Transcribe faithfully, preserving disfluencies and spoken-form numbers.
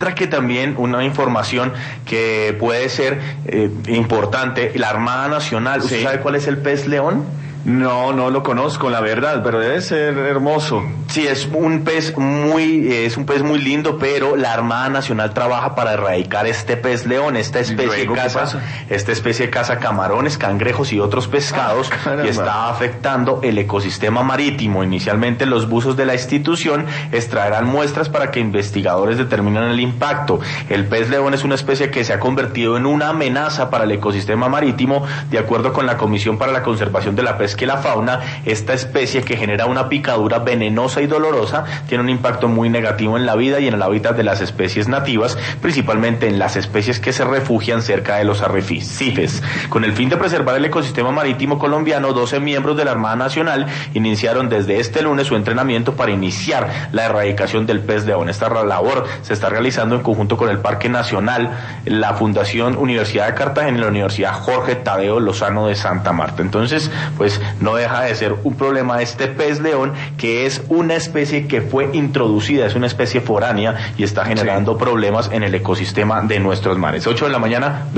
Otra que también, una información que puede ser eh, importante, la Armada Nacional, ¿usted Sí. sabe cuál es el pez león? No, no lo conozco, la verdad, pero debe ser hermoso. Sí, es un pez muy, es un pez muy lindo, pero la Armada Nacional trabaja para erradicar este pez león. Esta especie Luego, ¿qué caza, pasa? esta especie caza camarones, cangrejos y otros pescados Ah, caramba. y está afectando el ecosistema marítimo. Inicialmente los buzos de la institución extraerán muestras para que investigadores determinen el impacto. El pez león es una especie que se ha convertido en una amenaza para el ecosistema marítimo, de acuerdo con la Comisión para la Conservación de la Pesca y la Fauna. Esta especie, que genera una picadura venenosa y dolorosa, tiene un impacto muy negativo en la vida y en el hábitat de las especies nativas, principalmente en las especies que se refugian cerca de los arrecifes. Con el fin de preservar el ecosistema marítimo colombiano, doce miembros de la Armada Nacional iniciaron desde este lunes su entrenamiento para iniciar la erradicación del pez león. Esta labor se está realizando en conjunto con el Parque Nacional, la Fundación Universidad de Cartagena y la Universidad Jorge Tadeo Lozano de Santa Marta. Entonces, pues no deja de ser un problema este pez león, que es una especie que fue introducida, es una especie foránea y está generando sí. problemas en el ecosistema de nuestros mares. ocho de la mañana.